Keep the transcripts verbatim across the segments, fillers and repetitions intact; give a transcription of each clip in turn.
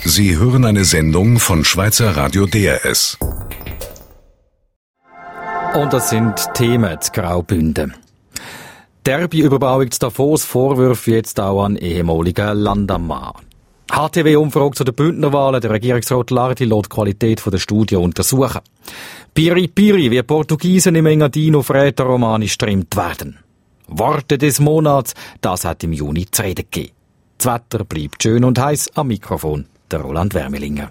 Sie hören eine Sendung von Schweizer Radio D R S. Und das sind Themen zu Graubünden. Derbe Überbauung zu Davos, Vorwürfe jetzt auch an ehemaligen Landammann. H T W-Umfrage zu den Bündnerwahlen. Der Regierungsrat Lardi lässt die Qualität der Studie untersuchen. Piri Piri, wie Portugiesen im Engadin auf Rätoromanisch getrimmt werden. Worte des Monats, das hat im Juni zu reden gegeben. Das Wetter bleibt schön und heiß. Am Mikrofon der Roland Wermelinger.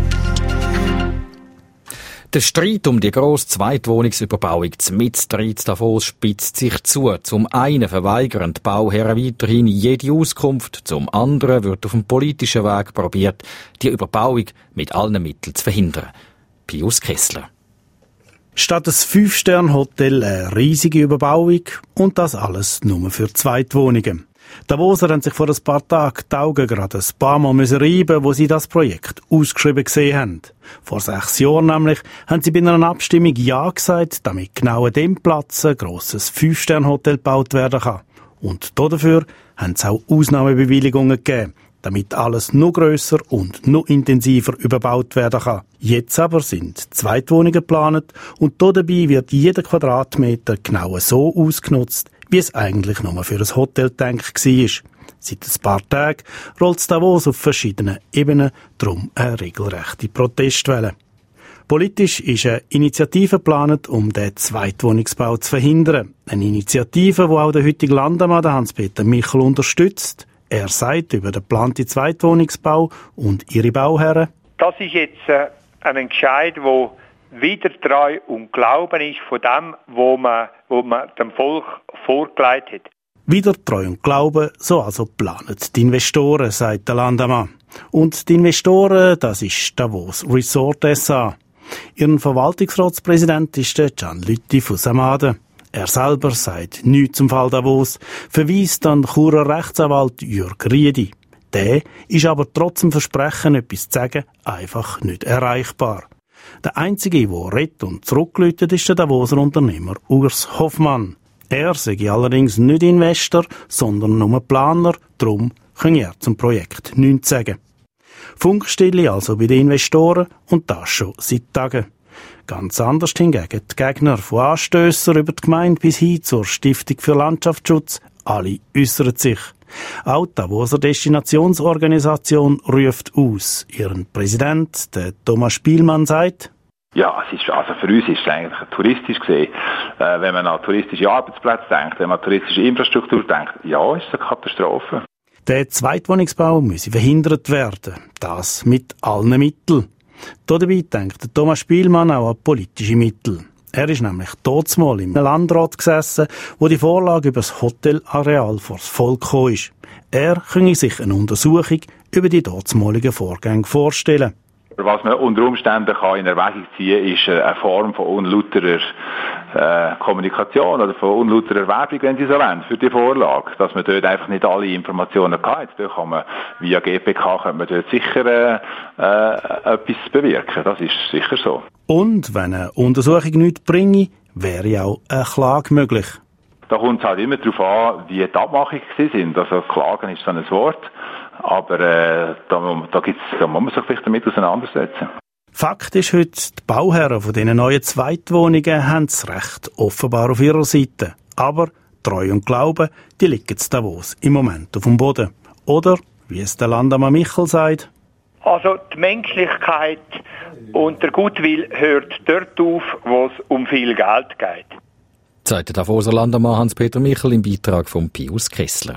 Der Streit um die grosse Zweitwohnungsüberbauung mitten in Davos spitzt sich zu. Zum einen verweigern die Bauherren weiterhin jede Auskunft, zum anderen wird auf dem politischen Weg probiert, die Überbauung mit allen Mitteln zu verhindern. Pius Kessler. Statt ein Fünf-Sterne-Hotel eine riesige Überbauung und das alles nur für Zweitwohnungen. Davoser haben sich vor ein paar Tagen die Augen gerade ein paar Mal müssen reiben, wo sie das Projekt ausgeschrieben gesehen haben. Vor sechs Jahren nämlich haben sie bei einer Abstimmung Ja gesagt, damit genau an dem Platz ein grosses Fünf-Sterne-Hotel gebaut werden kann. Und dafür haben sie auch Ausnahmebewilligungen gegeben, damit alles noch grösser und noch intensiver überbaut werden kann. Jetzt aber sind Zweitwohnungen geplant und dabei wird jeder Quadratmeter genau so ausgenutzt, wie es eigentlich nur für ein Hotel gedacht war. Seit ein paar Tagen rollt Davos auf verschiedenen Ebenen, darum eine regelrechte Protestwelle. Politisch ist eine Initiative geplant, um den Zweitwohnungsbau zu verhindern. Eine Initiative, die auch der heutige Landammann, Hans-Peter Michel, unterstützt. Er sagt über den geplanten Zweitwohnungsbau und ihre Bauherren: Das ist jetzt äh, ein Entscheid, der wieder treu und Glauben ist von dem, wo man, wo man dem Volk vorgelegt hat. Wieder treu und Glauben, so also planen die Investoren, sagt der Landammann. Und die Investoren, das ist Davos Resort S A. Ihren Verwaltungsratspräsident ist der Gian Lütti von Samaden. Er selber sagt nichts zum Fall Davos, verweist an den Churer Rechtsanwalt Jürg Riedi. Der ist aber trotz dem Versprechen, etwas zu sagen, einfach nicht erreichbar. Der Einzige, der redet und zurückläutet, ist der Davoser Unternehmer Urs Hoffmann. Er sei allerdings nicht Investor, sondern nur Planer, darum kann er zum Projekt nichts sagen. Funkstille also bei den Investoren und das schon seit Tagen. Ganz anders hingegen die Gegner von Anstössern über die Gemeinde bis hin zur Stiftung für Landschaftsschutz. Alle äußern sich. Auch die Davoser Destinationsorganisation ruft aus. Ihren Präsident, der Thomas Spielmann, sagt: Ja, es ist, also für uns ist es eigentlich touristisch gesehen. Äh, wenn man an touristische Arbeitsplätze denkt, wenn man an touristische Infrastruktur denkt, ja, ist es eine Katastrophe. Der Zweitwohnungsbau müsse verhindert werden. Das mit allen Mitteln. Dabei denkt Thomas Spielmann auch an politische Mittel. Er ist nämlich totsmal im Landrat gesessen, wo die Vorlage über das Hotelareal vors Volk gekommen ist. Er könne sich eine Untersuchung über die dortmaligen Vorgänge vorstellen. Was man unter Umständen kann in Erwägung ziehen kann, ist eine Form von unlauterer äh, Kommunikation oder von unlauterer Werbung, wenn Sie so wollen, für die Vorlage. Dass man dort einfach nicht alle Informationen hat. Dort kann man, via G P K, kann man dort sicher äh, etwas bewirken. Das ist sicher so. Und wenn eine Untersuchung nichts bringe, wäre auch eine Klage möglich. Da kommt es halt immer darauf an, wie die Abmachungen sind. Also Klagen ist so ein Wort. Aber äh, da, da, gibt's, da muss man sich vielleicht damit auseinandersetzen. Fakt ist heute, die Bauherren von diesen neuen Zweitwohnungen haben das Recht offenbar auf ihrer Seite. Aber Treu und Glauben, die liegen in Davos im Moment auf dem Boden. Oder, wie es der Landammann Michel sagt: Also die Menschlichkeit und der Gutwill hört dort auf, wo es um viel Geld geht. Sagt der Davoser Landammann Hans-Peter Michel im Beitrag von Pius Kessler.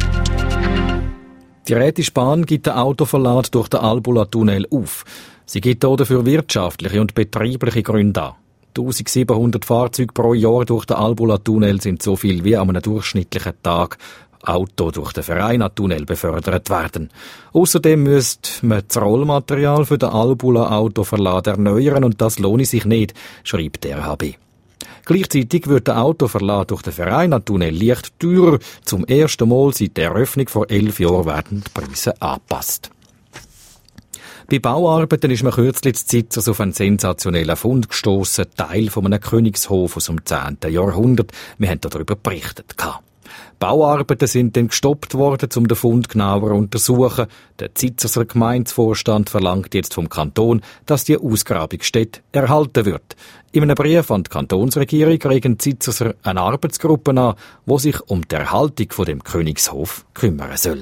Die Rätische Bahn gibt den Autoverlad durch den Albula-Tunnel auf. Sie gibt hier dafür wirtschaftliche und betriebliche Gründe an. eintausendsiebenhundert Fahrzeuge pro Jahr durch den Albula-Tunnel sind so viel wie an einem durchschnittlichen Tag Auto durch den Vereina-Tunnel befördert werden. Außerdem müsste man das Rollmaterial für den Albula-Autoverlad erneuern und das lohne sich nicht, schreibt der R H B. Gleichzeitig wird der Autoverlad durch den Vereina-Tunnel leicht teurer. Zum ersten Mal seit der Eröffnung vor elf Jahren werden die Preise angepasst. Bei Bauarbeiten ist man kürzlich zu Zitzers auf einen sensationellen Fund gestossen, Teil von einem Königshof aus dem zehnten Jahrhundert. Wir haben darüber berichtet. Bauarbeiten sind dann gestoppt worden, um den Fund genauer zu untersuchen. Der Zizerser Gemeindevorstand verlangt jetzt vom Kanton, dass die Ausgrabungsstätte erhalten wird. In einem Brief an die Kantonsregierung regen Zizerser eine Arbeitsgruppe an, die sich um die Erhaltung von dem Königshof kümmern soll.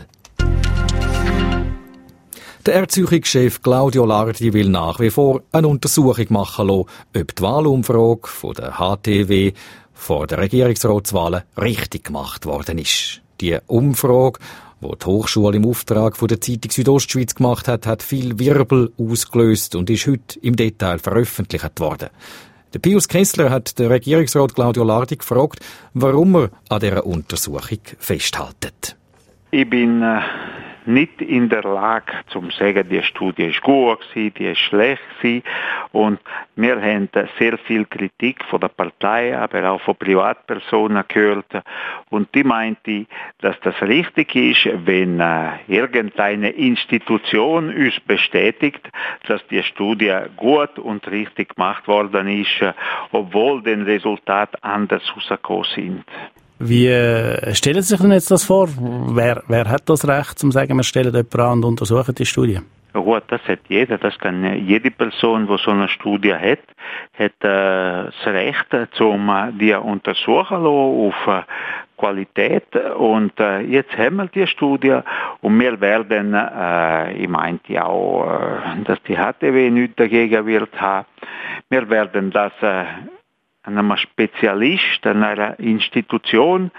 Der Erzeuchungschef Claudio Lardi will nach wie vor eine Untersuchung machen lassen, ob die Wahlumfrage von der H T W vor der Regierungsratswahlen richtig gemacht worden ist. Die Umfrage, die die Hochschule im Auftrag von der Zeitung Südostschweiz gemacht hat, hat viel Wirbel ausgelöst und ist heute im Detail veröffentlicht worden. Der Pius Kessler hat den Regierungsrat Claudio Lardi gefragt, warum er an dieser Untersuchung festhält. Ich bin äh, nicht in der Lage, zu sagen, die Studie ist gut gewesen, die ist schlecht gewesen. Und wir haben sehr viel Kritik von der Partei, aber auch von Privatpersonen gehört. Und die meinte, dass das richtig ist, wenn äh, irgendeine Institution uns bestätigt, dass die Studie gut und richtig gemacht worden ist, äh, obwohl die Resultate anders rausgekommen sind. Wie äh, stellen Sie sich denn jetzt das vor? Wer, wer hat das Recht, um zu sagen, wir stellen jemanden an und untersuchen die Studie? Ja gut, das hat jeder. Das kann jede Person, die so eine Studie hat, hat äh, das Recht, um äh, die untersuchen lassen auf äh, Qualität. Und äh, jetzt haben wir die Studie und wir werden, äh, ich meinte auch, äh, dass die H T W nichts dagegen wird haben. Wir werden das äh, einem Spezialist, einer Institution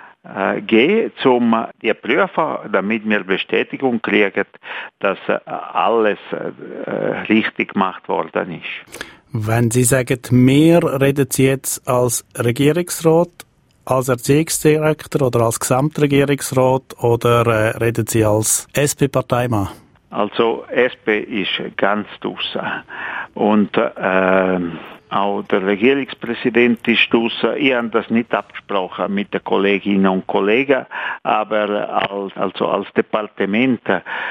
äh, gehen, um die prüfen, damit wir Bestätigung kriegen, dass äh, alles äh, richtig gemacht worden ist. Wenn Sie sagen, wir, reden Sie jetzt als Regierungsrat, als Erziehungsdirektor oder als Gesamtregierungsrat oder äh, reden Sie als S P-Parteimann? Also S P ist ganz draussen. Und äh, auch der Regierungspräsident ist draussen. Ich habe das nicht abgesprochen mit den Kolleginnen und Kollegen, aber als, also als Departement,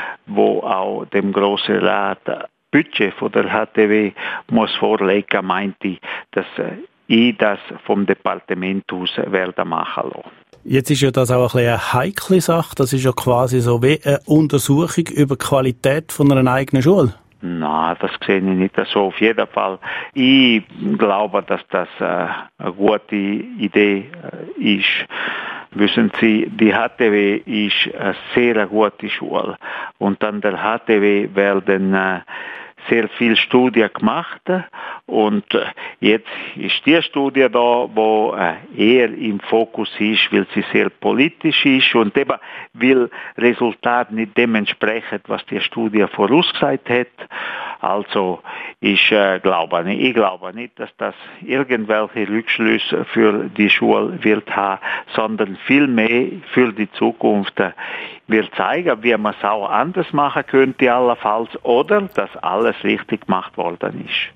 wo auch dem Grossen Rat Budget von der H T W muss vorlegen, meinte ich, dass ich das vom Departement aus werde machen lassen. Jetzt ist ja das auch ein bisschen eine heikle Sache. Das ist ja quasi so wie eine Untersuchung über die Qualität von einer eigenen Schule. Nein, das sehe ich nicht so. Auf jeden Fall. Ich glaube, dass das äh, eine gute Idee äh, ist. Wissen Sie, die H T W ist eine sehr gute Schule. Und an der H T W werden äh, sehr viele Studien gemacht. Und äh, jetzt ist die Studie da, wo äh, eher im Fokus ist, weil sie sehr politisch ist und eben weil Resultat nicht dementsprechend, was die Studie vorausgesagt hat. Also ich äh, glaube nicht, ich glaube nicht, dass das irgendwelche Rückschlüsse für die Schule wird haben, sondern vielmehr für die Zukunft äh, wird zeigen, wie man es auch anders machen könnte allenfalls oder dass alles richtig gemacht worden ist.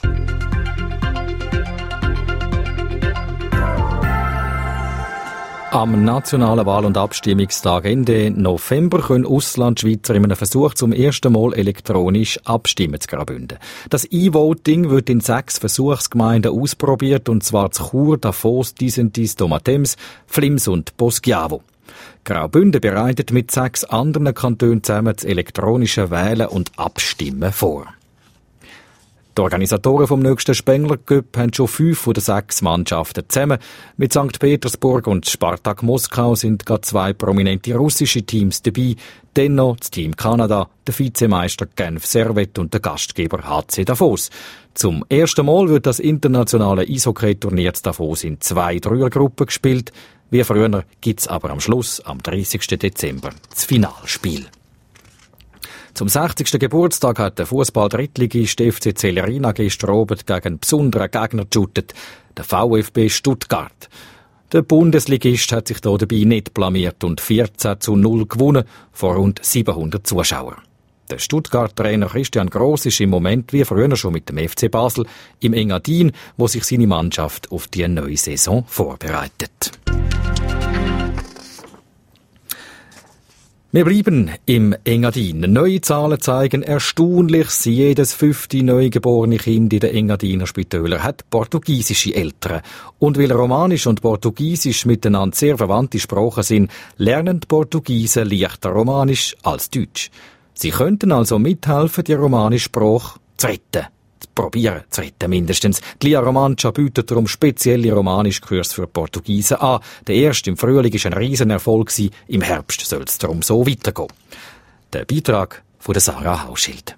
Am nationalen Wahl- und Abstimmungstag Ende November können Auslandschweizer in einem Versuch zum ersten Mal elektronisch abstimmen zu Graubünden. Das E-Voting wird in sechs Versuchsgemeinden ausprobiert, und zwar zu Chur, Davos, Disentis, Domatems, Flims und Poschiavo. Graubünden bereitet mit sechs anderen Kantonen zusammen das elektronische Wählen und Abstimmen vor. Die Organisatoren vom nächsten Spengler Cup haben schon fünf von den sechs Mannschaften zusammen. Mit Sankt Petersburg und Spartak Moskau sind gerade zwei prominente russische Teams dabei. Dennoch das Team Kanada, der Vizemeister Genf Servette und der Gastgeber H C Davos. Zum ersten Mal wird das internationale Eishockey-Turnier zu Davos in zwei Dreiergruppen gespielt. Wie früher gibt's aber am Schluss, am dreißigsten Dezember, das Finalspiel. Zum sechzigsten Geburtstag hat der Fußball-Drittligist F C Celerina gestern Abend gegen einen besonderen Gegner geshootet, der VfB Stuttgart. Der Bundesligist hat sich hier dabei nicht blamiert und vierzehn zu null gewonnen vor rund siebenhundert Zuschauern. Der Stuttgart-Trainer Christian Gross ist im Moment wie früher schon mit dem F C Basel im Engadin, wo sich seine Mannschaft auf die neue Saison vorbereitet. Wir bleiben im Engadin. Neue Zahlen zeigen erstaunlich, jedes fünfte neugeborene Kind in den Engadiner Spitälern hat portugiesische Eltern. Und weil Romanisch und Portugiesisch miteinander sehr verwandte Sprachen sind, lernen die Portugiesen leichter Romanisch als Deutsch. Sie könnten also mithelfen, die romanische Sprache zu retten. Probieren zu retten mindestens. Die Lia Romancia bietet darum spezielle Romanischkurse für Portugiesen an. Der erste im Frühling war ein Riesenerfolg. Im Herbst soll es darum so weitergehen. Der Beitrag von der Sarah Hauschild.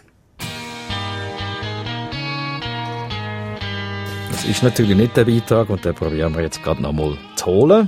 Das ist natürlich nicht der Beitrag und den probieren wir jetzt gerade noch mal zu holen.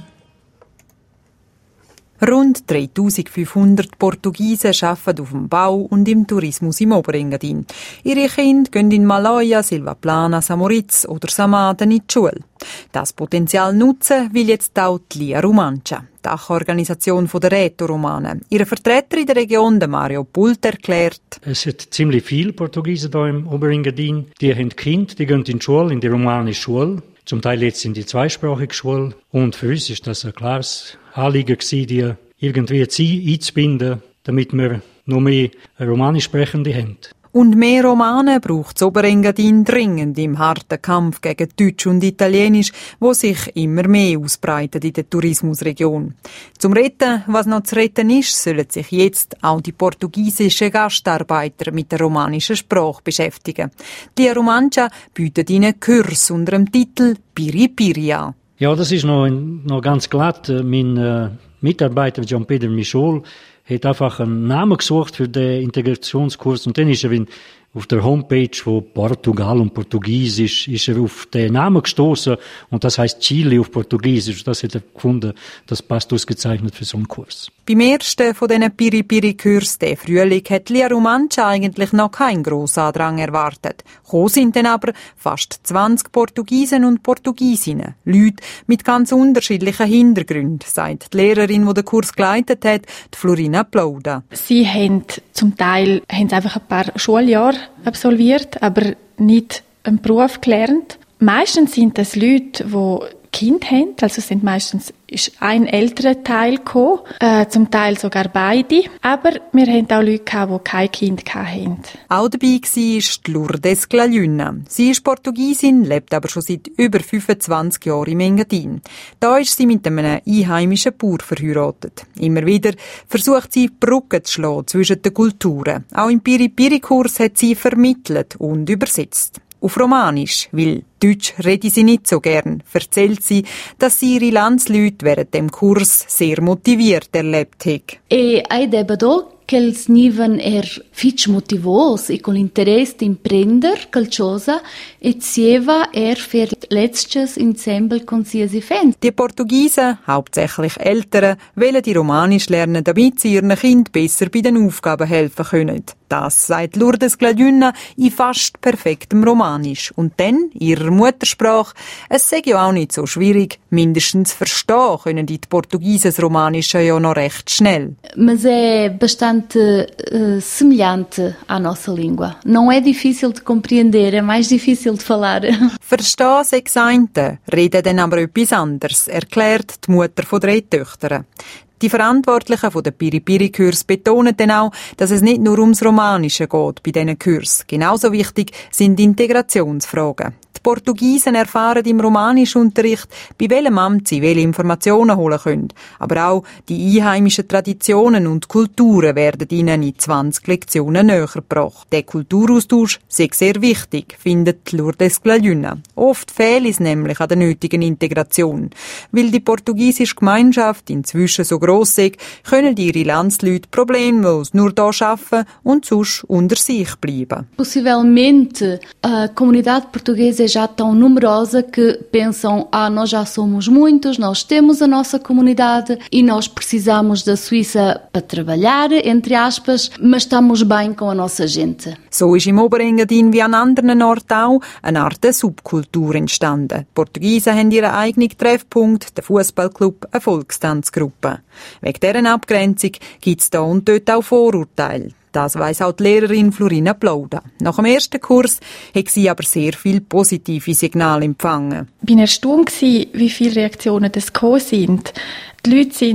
Rund dreitausendfünfhundert Portugiesen arbeiten auf dem Bau und im Tourismus im Oberengadin. Ihre Kinder gehen in Maloja, Silvaplana, Samoritz oder Samaden in die Schule. Das Potenzial nutzen will jetzt auch die Lia Romancia, die Dachorganisation der Rätoromanen. Ihre Vertreter in der Region, der Mario Pult, erklärt: Es hat ziemlich viele Portugiesen hier im Oberengadin. Die haben Kinder, die gehen in die Schule, in die romanische Schule. Zum Teil jetzt in die zweisprachige Schule. Und für uns ist das ein klares Anliegen gewesen, die irgendwie einzubinden, damit wir noch mehr Romanisch Sprechende haben. Und mehr Romanen braucht das Oberengadin dringend im harten Kampf gegen Deutsch und Italienisch, wo sich immer mehr ausbreitet in der Tourismusregion. Zum Retten, was noch zu retten ist, sollen sich jetzt auch die portugiesischen Gastarbeiter mit der romanischen Sprache beschäftigen. Die Romancia bietet ihnen Kurs unter dem Titel Piri-Piri an. Ja, das ist noch, noch ganz glatt. Mein äh, Mitarbeiter Gian Pedro Michol hat einfach einen Namen gesucht für den Integrationskurs und dann ist er auf der Homepage von Portugal und Portugiesisch ist er auf den Namen gestoßen und das heißt Chile auf Portugiesisch. Das hat er gefunden, das passt ausgezeichnet für so einen Kurs. Beim ersten von diesen Piri-Piri-Kursen, der Frühling, hat Lia Romancia eigentlich noch keinen grossen Andrang erwartet. Gekommen sind dann aber fast zwanzig Portugiesen und Portugiesinnen. Leute mit ganz unterschiedlichen Hintergründen, sagt die Lehrerin, die den Kurs geleitet hat, die Florina Plauda. Sie haben zum Teil haben einfach ein paar Schuljahre absolviert, aber nicht einen Beruf gelernt. Meistens sind das Leute, die Kinder haben, also sind meistens ist ein älterer Teil gekommen, äh, zum Teil sogar beide. Aber wir haben auch Leute gehabt, die kein Kind hatten. Auch dabei war Lourdes Glaljuna. Sie ist Portugiesin, lebt aber schon seit über fünfundzwanzig Jahren im Engadin. Da ist sie mit einem einheimischen Bauer verheiratet. Immer wieder versucht sie, Brücken zu schlagen zwischen den Kulturen. Auch im Piri-Piri-Kurs hat sie vermittelt und übersetzt. Auf Romanisch, weil Deutsch rede sie nicht so gern, erzählt sie, dass sie ihre Landsleute während dem Kurs sehr motiviert erlebt hat. E ai debado che els niven er fich motivos e con l'interesse di imprender calciosa e sieva er fer letztes ensemble con siesi fans. Die Portugiesen, hauptsächlich Eltern, wollen die Romanisch lernen, damit sie ihren Kindern besser bei den Aufgaben helfen können. Das sagt Lourdes Glaljuna in fast perfektem Romanisch. Und dann, ihrer Muttersprache, es sei ja auch nicht so schwierig, mindestens verstehen können die Portugiesen das Romanische ja noch recht schnell. Mas é bastante uh, semelhante à nossa língua. Não é difícil de compreender, é mais difícil de falar. Verstehen sei das eine, reden dann aber etwas anderes, erklärt die Mutter von drei Töchtern. Die Verantwortlichen von der Piri-Piri-Kurs betonen dann auch, dass es nicht nur ums Romanische geht bei diesen Kursen. Genauso wichtig sind Integrationsfragen. Die Portugiesen erfahren im Romanischunterricht, bei welchem Amt sie welche Informationen holen können. Aber auch die einheimischen Traditionen und Kulturen werden ihnen in zwanzig Lektionen näher gebracht. Der Kulturaustausch sei sehr wichtig, findet Lourdes Glaljuna. Oft fehlt es nämlich an der nötigen Integration. Weil die portugiesische Gemeinschaft inzwischen so gross ist, können ihre Landsleute problemlos nur hier arbeiten und sonst unter sich bleiben. Possivelmente a comunidade portuguesa é já tão numerosa que pensam, ah, nós já somos muitos, nós temos a nossa comunidade e nós precisamos da Suíça para trabalhar, entre aspas, mas estamos bem com a nossa gente. So ist im Oberengadin wie an anderen Orten auch eine Art Subkultur entstanden. Die Portugiesen haben ihren eigenen Treffpunkt, den Fußballclub, eine Volkstanzgruppe. Wegen dieser Abgrenzung gibt es da und dort auch Vorurteile. Das weiss auch die Lehrerin Florina Plauda. Nach dem ersten Kurs hat sie aber sehr viele positive Signale empfangen. Ich war erstaunt, wie viele Reaktionen das gekommen sind. Die Leute sind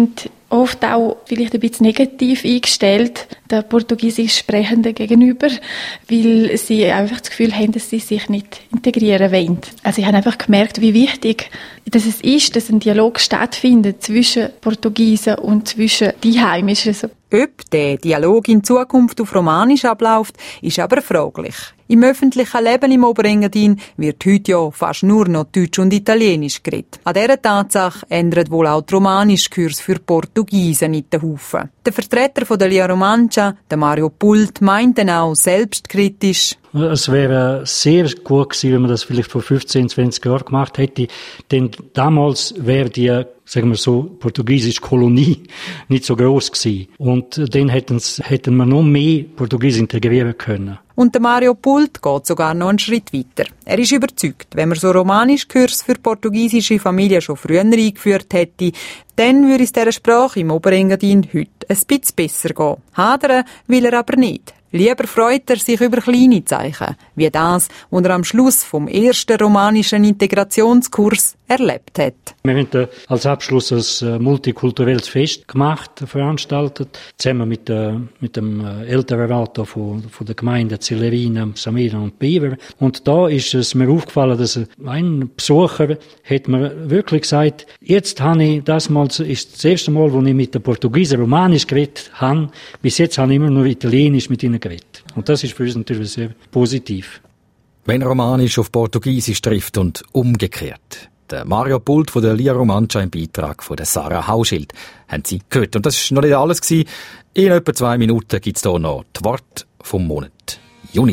oft auch vielleicht ein bisschen negativ eingestellt der portugiesisch Sprechenden gegenüber, weil sie einfach das Gefühl haben, dass sie sich nicht integrieren wollen. Also ich habe einfach gemerkt, wie wichtig dass es ist, dass ein Dialog stattfindet zwischen Portugiesen und zwischen die Heimischen. Ob der Dialog in Zukunft auf Romanisch abläuft, ist aber fraglich. Im öffentlichen Leben im Oberengadin wird heute ja fast nur noch Deutsch und Italienisch geredet. An dieser Tatsache ändert wohl auch die Romanischkurs für Portugiesen nicht den Haufen. Der Vertreter von der Lia Romancia, der Mario Pult, meint dann auch selbstkritisch: Es wäre sehr gut gewesen, wenn man das vielleicht vor fünfzehn, zwanzig Jahren gemacht hätte. Denn damals wäre die, sagen wir so, portugiesische Kolonie nicht so gross gewesen. Und dann hätten, hätten wir noch mehr Portugiesen integrieren können. Und der Mario Pult geht sogar noch einen Schritt weiter. Er ist überzeugt, wenn man so Romanischkurs für portugiesische Familien schon früher eingeführt hätte, dann würde es dieser Sprache im Oberengadin heute ein bisschen besser gehen. Hadern will er aber nicht. Lieber freut er sich über kleine Zeichen, wie das, was er am Schluss vom ersten romanischen Integrationskurs erlebt hat. Wir haben als Abschluss ein multikulturelles Fest gemacht, veranstaltet, zusammen mit, äh, mit dem Älterenrat von, von der Gemeinde Zellerina, Samira und Biber. Und da ist es mir aufgefallen, dass ein Besucher hat mir wirklich gesagt, jetzt habe ich das mal, ist das erste Mal, wo ich mit den Portugiesen Romanisch geredet habe. Bis jetzt habe ich immer nur Italienisch mit ihnen geredet. Und das ist für uns natürlich sehr positiv. Wenn Romanisch auf Portugiesisch trifft und umgekehrt. Der Mario Pult von der Lia Romancia im Beitrag von der Sarah Hauschild haben Sie gehört. Und das war noch nicht alles gewesen. In etwa zwei Minuten gibt es hier noch die Worte vom Monat Juni.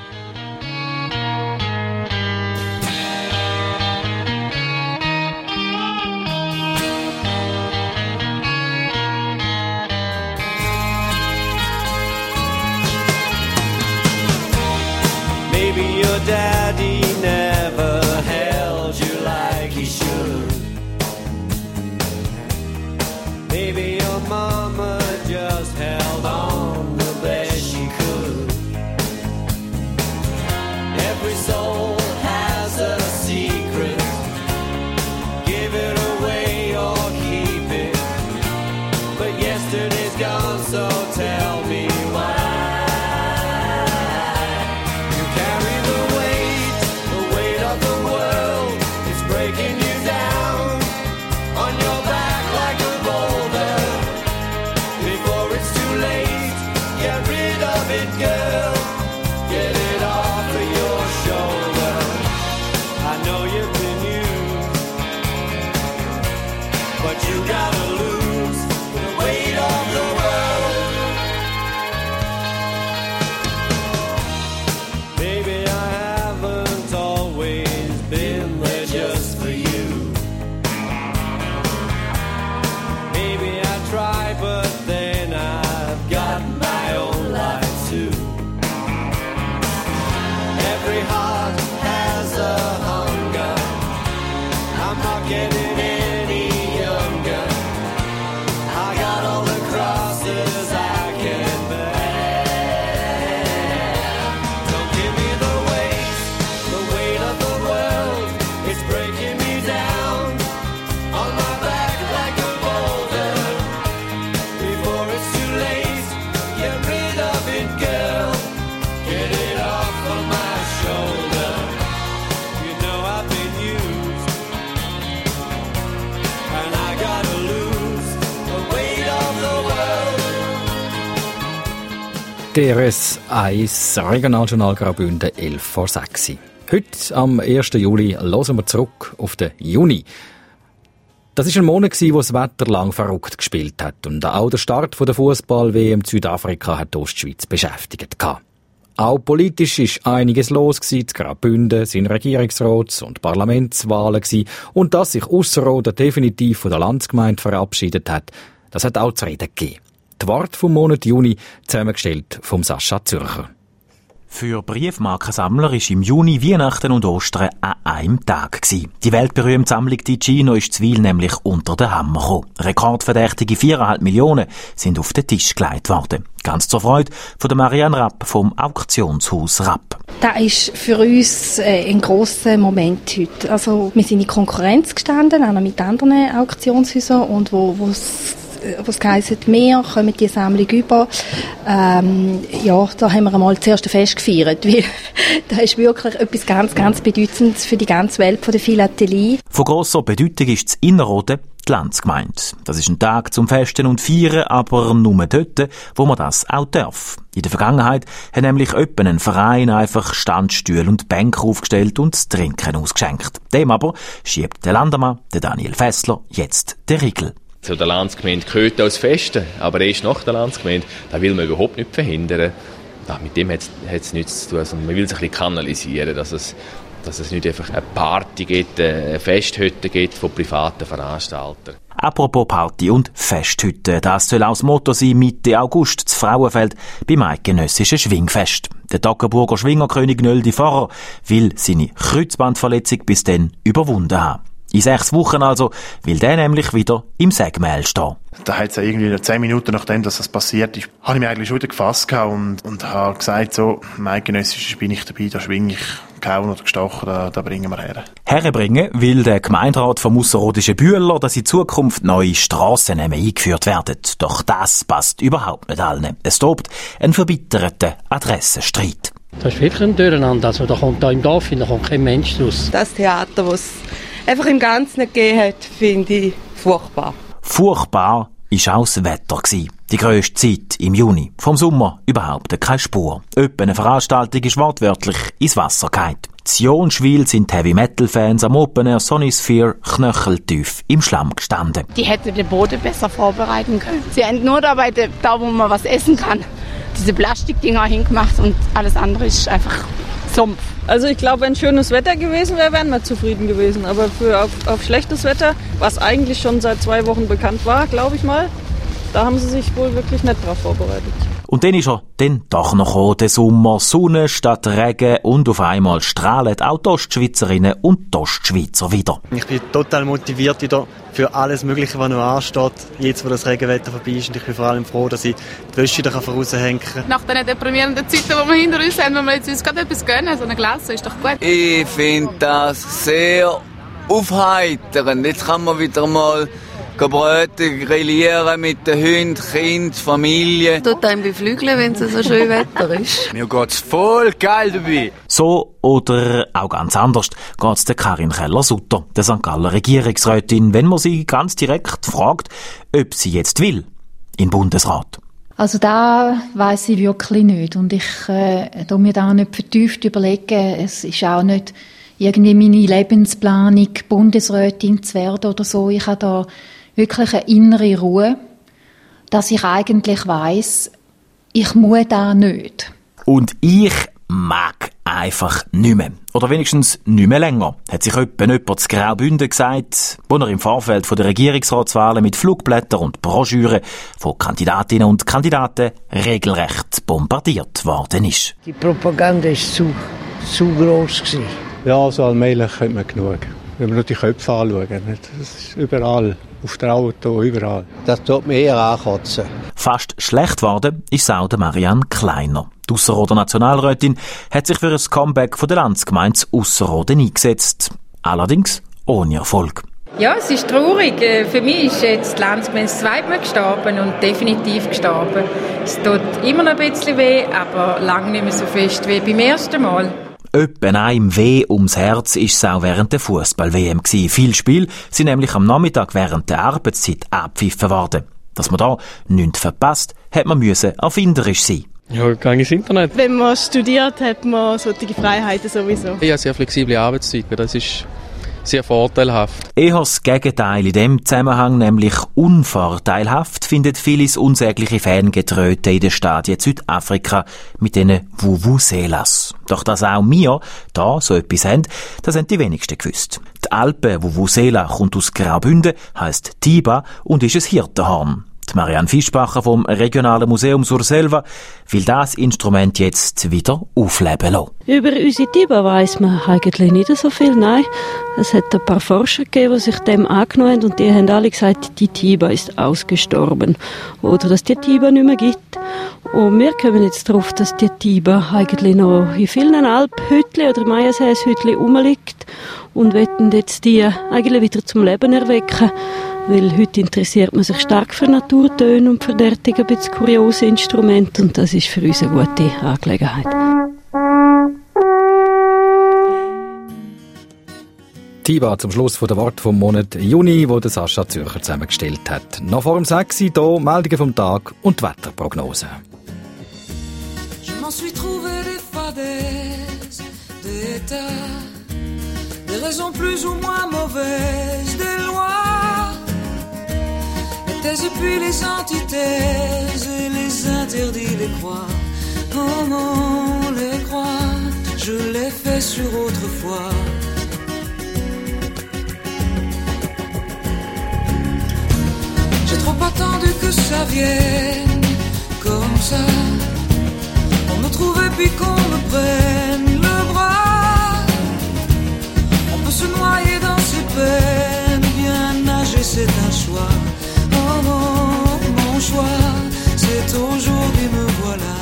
Maybe your daddy never held you like he should. Maybe your mama just held on the best she could. Every soul has a secret. Give it away or keep it. But yesterday's gone, so tell me why. D R S eins, Regionaljournal Graubünden, elf vor sechs. Heute, am ersten Juli, hören wir zurück auf den Juni. Das war ein Monat, wo das Wetter lang verrückt gespielt hat und auch der Start der Fußball-W M Südafrika hat die Ostschweiz beschäftigt. Auch politisch war einiges los in Graubünden, sind Regierungsrats- und Parlamentswahlen und dass sich Ausserrhoden definitiv von der Landsgemeinde verabschiedet hat, das hat auch zu reden gegeben. Die Worte vom Monat Juni, zusammengestellt vom Sascha Zürcher. Für Briefmarkensammler war im Juni Weihnachten und Ostern an einem Tag gewesen. Die weltberühmte Sammlung Ticino ist zu Wil nämlich unter den Hammer gekommen. Rekordverdächtige viereinhalb Millionen sind auf den Tisch gelegt worden. Ganz zur Freude von der Marianne Rapp vom Auktionshaus Rapp. Das ist für uns ein grosser Moment heute. Also wir sind in Konkurrenz gestanden, auch mit anderen Auktionshäusern und wo es was heisst, wir kommen die Sammlung über. Ähm, ja, da haben wir einmal das erste Fest gefeiert, weil das ist wirklich etwas ganz, ganz Bedeutendes für die ganze Welt von der Philatelie. Von grosser Bedeutung ist das Innerrhoden die Landsgemeinde. Das ist ein Tag zum Festen und Feiern, aber nur dort, wo man das auch darf. In der Vergangenheit hat nämlich öppen ein Verein einfach Standstühle und Bänke aufgestellt und das Trinken ausgeschenkt. Dem aber schiebt der Landermann, der Daniel Fessler, jetzt den Riegel. So der Landsgemeinde gehört als Festen, aber erst nach der Landsgemeinde, das will man überhaupt nicht verhindern. Ja, mit dem hat es nichts zu tun, sondern man will es ein bisschen kanalisieren, dass es dass es nicht einfach eine Party gibt, eine Festhütte gibt von privaten Veranstaltern. Apropos Party und Festhütte, das soll auch das Motto sein Mitte August zu Frauenfeld beim eidgenössischen Schwingfest. Der Toggenburger Schwingerkönig Nöldi Pfarrer will seine Kreuzbandverletzung bis dann überwunden haben. In sechs Wochen also will der nämlich wieder im Sägemehl stehen. Da hat es ja irgendwie zehn Minuten nachdem, dass das passiert ist, habe ich mich eigentlich schon wieder gefasst und, und habe gesagt, so, im Eidgenössischen bin ich dabei, da schwinge ich gehauen oder gestochen, da, da bringen wir her. Herbringen will der Gemeinderat vom Ausserrhodischen Bühler, dass in Zukunft neue Strassennamen eingeführt werden. Doch das passt überhaupt nicht allen. Es tobt ein verbitterter Adressenstreit. Das ist wirklich ein Durcheinander. Also da kommt da im Dorf da kommt kein Mensch raus. Das Theater, das es einfach im Ganzen nicht gegeben hat, finde ich furchtbar. Furchtbar war auch das Wetter. Die grösste Zeit im Juni. Vom Sommer überhaupt keine Spur. Öppe eine Veranstaltung ist wortwörtlich ins Wasser gefallen. In Jonschwil sind Heavy-Metal-Fans am Open Air Sonisphere knöcheltief im Schlamm gestanden. Die hätten den Boden besser vorbereiten können. Sie haben nur dabei, da wo man was essen kann, diese Plastikdinger hingemacht und alles andere ist einfach Sumpf. Also ich glaube, wenn schönes Wetter gewesen wäre, wären wir zufrieden gewesen. Aber für auf, auf schlechtes Wetter, was eigentlich schon seit zwei Wochen bekannt war, glaube ich mal, da haben sie sich wohl wirklich nicht drauf vorbereitet. Und dann ist er dann doch noch gekommen, der Sommer, Sonne statt Regen und auf einmal strahlen auch die Ostschweizerinnen und die Ostschweizer wieder. Ich bin total motiviert wieder für alles Mögliche, was noch ansteht, jetzt wo das Regenwetter vorbei ist. Und ich bin vor allem froh, dass ich die Wäsche wieder raushängen kann. Nach den deprimierenden Zeiten, die wir hinter uns haben, wenn wir jetzt uns gerade etwas gönnen, so eine Glasse, ist doch gut. Ich finde das sehr aufheiternd. Jetzt kann man wieder mal Brötchen grillieren mit den Hunden, Kind, Familie. Tut einem beflügeln, wenn es so schön Wetter ist. Mir geht's voll geil dabei. So oder auch ganz anders geht's der Karin Keller-Sutter, der Sankt Galler Regierungsrätin, wenn man sie ganz direkt fragt, ob sie jetzt will in Bundesrat. Also da weiss ich wirklich nicht und ich äh, tu mir da nicht vertieft überlegen. Es ist auch nicht irgendwie meine Lebensplanung, Bundesrätin zu werden oder so. Ich habe da wirklich eine innere Ruhe, dass ich eigentlich weiss, ich muss da nicht. Und ich mag einfach nicht mehr. Oder wenigstens nicht mehr länger, hat sich jemand zu Graubünden gesagt, wo er im Vorfeld der Regierungsratswahlen mit Flugblättern und Broschüren von Kandidatinnen und Kandidaten regelrecht bombardiert worden ist. Die Propaganda war zu, zu gross gewesen. Ja, also allmählich hat man genug. Wenn wir nur die Köpfe anschauen, das ist überall, auf der Auto, überall. Das tut mir eher ankotzen. Fast schlecht geworden ist auch der Marianne Kleiner. Die Ausserrhoder Nationalrätin hat sich für ein Comeback von der Landsgemeinde Ausserrhoden eingesetzt. Allerdings ohne Erfolg. Ja, es ist traurig. Für mich ist jetzt die Landsgemeinde zweimal gestorben und definitiv gestorben. Es tut immer noch ein bisschen weh, aber lange nicht mehr so fest wie beim ersten Mal. Öppe einem weh ums Herz ist es auch während der Fußball-W M gewesen. Viele Spiele sind nämlich am Nachmittag während der Arbeitszeit abgepfiffen worden. Dass man da nichts verpasst, hat man müssen erfinderisch sein. Ja, gang ins Internet. Wenn man studiert, hat man solche Freiheiten sowieso. Ja, sehr flexible Arbeitszeiten, das ist sehr vorteilhaft. Eher das Gegenteil in dem Zusammenhang, nämlich unvorteilhaft, findet vieles unsägliche Fangetröte in den Stadien Südafrika mit diesen Vuvuzelas. Doch dass auch wir da so etwas haben, das haben die wenigsten gewusst. Die Alpe Vuvuzela kommt aus Graubünden, heisst Tiba und ist ein Hirtenhorn. Die Marianne Fischbacher vom Regionalen Museum Surselva will das Instrument jetzt wieder aufleben lassen. Über unsere Tiba weiss man eigentlich nicht so viel, nein. Es hat ein paar Forscher gegeben, die sich dem angenommen haben und die haben alle gesagt, die Tiba ist ausgestorben oder dass die Tiba nicht mehr gibt. Und wir kommen jetzt darauf, dass die Tiba eigentlich noch in vielen Alphütchen oder Mayaseeshütchen rumliegt und wollen jetzt die eigentlich wieder zum Leben erwecken. weil heute interessiert man sich stark für Naturtöne und für derartige ein bisschen kuriose Instrumente und das ist für uns eine gute Angelegenheit. Tiba zum Schluss von der Wort vom Monat Juni, wo der Sascha Zürcher zusammengestellt hat. Noch vor dem sechs hier Meldungen vom Tag und die Wetterprognose. Je m'en suis trouvé des fadaises, des états, des raisons plus ou moins mauvaises, des lois, les thèses et puis les antithèses, et les interdits, les croix. Comment les croire? Je l'ai fait sur autrefois. J'ai trop attendu que ça vienne comme ça. On me trouve et puis qu'on me prenne le bras. On peut se noyer dans ses peines. Bien nager c'est un choix. Oh mon, mon choix, c'est aujourd'hui me voilà.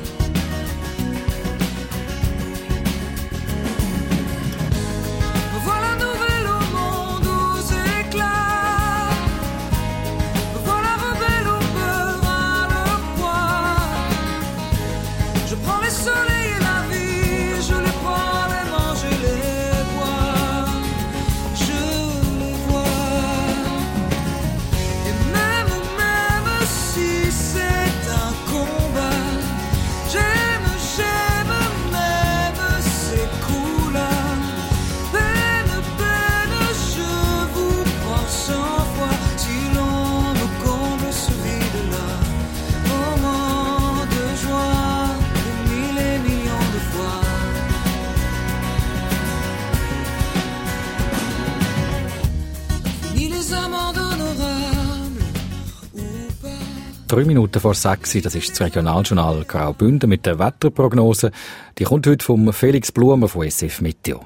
Drei Minuten vor sechs, das ist das Regionaljournal Graubünden mit der Wetterprognose. Die kommt heute vom Felix Blumer von S F Meteo.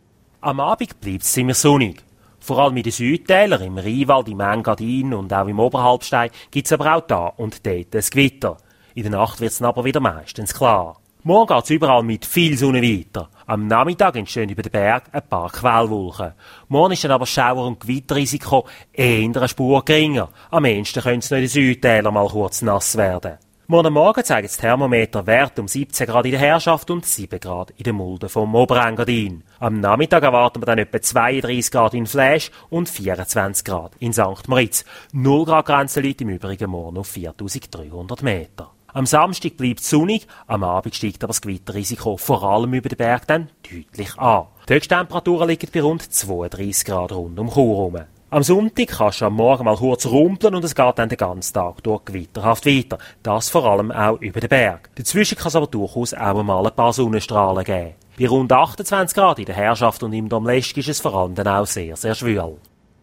Am Abend bleibt es ziemlich sonnig. Vor allem in den Südtälern, im Rheinwald, im Engadin und auch im Oberhalbstein gibt es aber auch da und dort ein Gewitter. In der Nacht wird es aber wieder meistens klar. Morgen geht es überall mit viel Sonne weiter. Am Nachmittag entstehen über den Berg ein paar Quellwolken. Morgen ist dann aber Schauer- und Gewitterrisiko eher in einer Spur geringer. Am ehesten können es noch in den Südtälern mal kurz nass werden. Morgen Morgen zeigen das Thermometer Wert um siebzehn Grad in der Herrschaft und sieben Grad in der Mulde vom Oberengadin. Am Nachmittag erwarten wir dann etwa zweiunddreissig Grad in Fläsch und vierundzwanzig Grad in Sankt Moritz. null Grad Grenze liegt im Übrigen morgen auf viertausenddreihundert Meter. Am Samstag bleibt es sonnig, am Abend steigt aber das Gewitterrisiko vor allem über den Berg dann deutlich an. Die Höchsttemperaturen liegen bei rund zweiunddreissig Grad rund um Chur herum. Am Sonntag kannst du am Morgen mal kurz rumpeln und es geht dann den ganzen Tag durch gewitterhaft weiter. Das vor allem auch über den Berg. Dazwischen kann es aber durchaus auch mal ein paar Sonnenstrahlen geben. Bei rund achtundzwanzig Grad in der Herrschaft und im Domleschg ist es vor allem dann auch sehr, sehr schwül.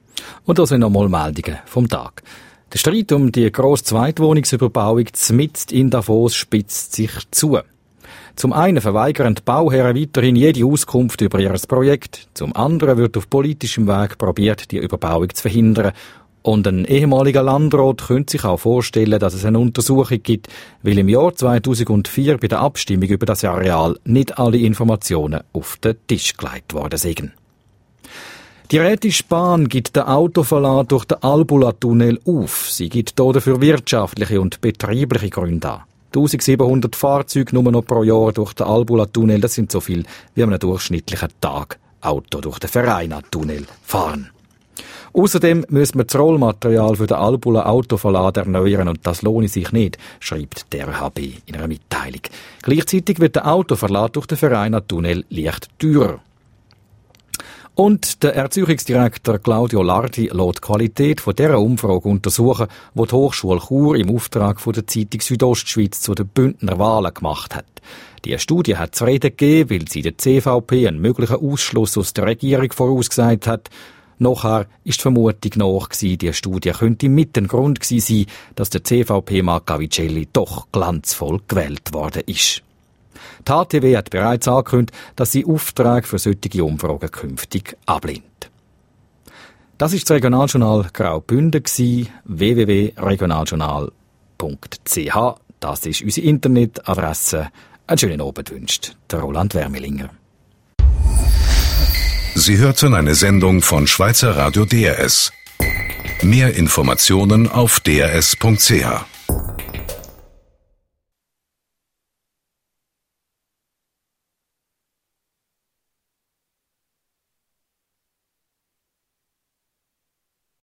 Und das sind nochmal Meldungen vom Tag. Der Streit um die grosse Zweitwohnungsüberbauung mitten in Davos spitzt sich zu. Zum einen verweigern die Bauherren weiterhin jede Auskunft über ihr Projekt, zum anderen wird auf politischem Weg probiert, die Überbauung zu verhindern. Und ein ehemaliger Landrat könnte sich auch vorstellen, dass es eine Untersuchung gibt, weil im Jahr zweitausendvier bei der Abstimmung über das Areal nicht alle Informationen auf den Tisch gelegt worden sind. Die Rätische Bahn gibt den Autoverleih durch den Albula-Tunnel auf. Sie gibt hier dafür wirtschaftliche und betriebliche Gründe an. eintausendsiebenhundert Fahrzeuge nur noch pro Jahr durch den Albula-Tunnel, das sind so viel wie an einem durchschnittlichen Tag Auto durch den Vereina-Tunnel fahren. Außerdem müssen wir das Rollmaterial für den Albula-Autoverleih erneuern und das lohne sich nicht, schreibt der R H B in einer Mitteilung. Gleichzeitig wird der Autoverleih durch den Vereina-Tunnel leicht teurer. Und der Erziehungsdirektor Claudio Lardi lässt die Qualität von dieser Umfrage untersuchen, die die Hochschule Chur im Auftrag von der Zeitung Südostschweiz zu den Bündner Wahlen gemacht hat. Die Studie hat zu reden gegeben, weil sie der C V P einen möglichen Ausschluss aus der Regierung vorausgesagt hat. Nachher ist die Vermutung nach, die Studie könnte mit ein Grund gewesen sein, dass der C V P Maccavicelli doch glanzvoll gewählt worden ist. Die H T W hat bereits angekündigt, dass sie Aufträge für solche Umfragen künftig ablehnt. Das ist das Regionaljournal Graubünden, w w w punkt regionaljournal punkt c h. Das ist unsere Internetadresse. Einen schönen Abend wünscht der Roland Wermelinger. Sie hörten eine Sendung von Schweizer Radio D R S. Mehr Informationen auf d r s punkt c h.